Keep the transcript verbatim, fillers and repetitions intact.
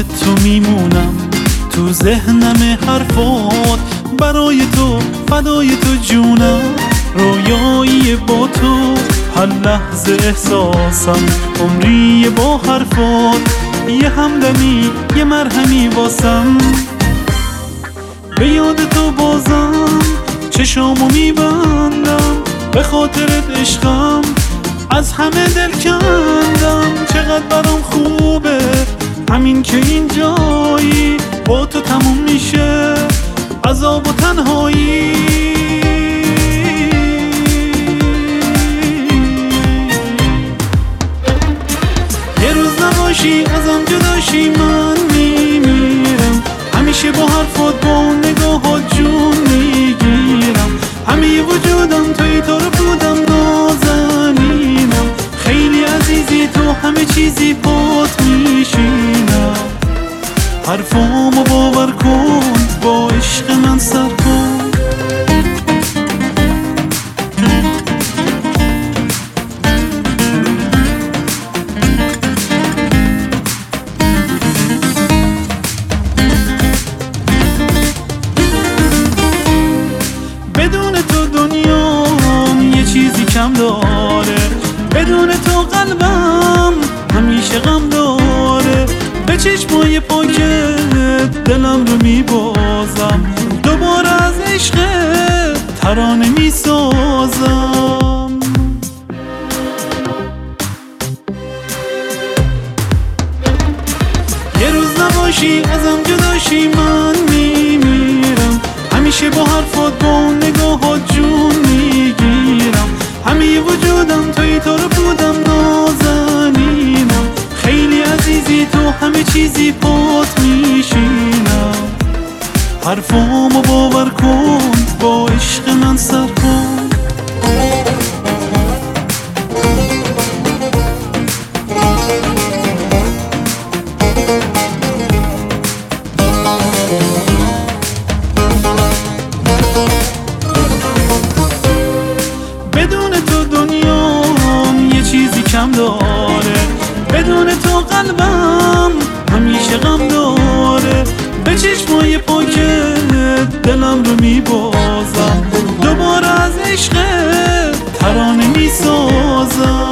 یاد تو میمونم، تو ذهنم حرفات برای تو، فدای تو جونم. رویایی با تو هر لحظه احساسم، عمری با حرفات یه همدمی، یه مرهمی واسم. به یاد تو بازم چشامو میبندم، به خاطرت عشقم از همه دل کندم. چقدر برام خوبه همین که اینجایی، با تو تموم میشه عذاب و تنهایی. یه روز نباشی ازم جداشی من میمیرم، همیشه با حرفات با اون نگاهات جون میگیرم. همه وجودم توی تو رو بودم، نازنینم خیلی عزیزی تو، همه چیزی پات میشینم. حرفامو باور کن، با عشق من سر کن. بدون تو دنیام یه چیزی کم داره، بدون تو قلبم همیشه غم داره. به چشمای پاکت دلم رو میبازم، دوباره از عشق ترانه میسازم. یه روز نباشی ازم جداشی من میمیرم، همیشه با حرفات با اون نگاهات جون میگیرم. همه وجودم توی تو رو بودم، نازنینم خیلی عزیزی تو، همه چیزی پات میشینم. حرفامو باور کن، با عشق من سر کن. بدون تو دنیام یه چیزی کم داره، بدون تو قلبم همیشه غم داره. به چشمای پاکت دلم رو میبازم، دوباره از عشق ترانه میسازم.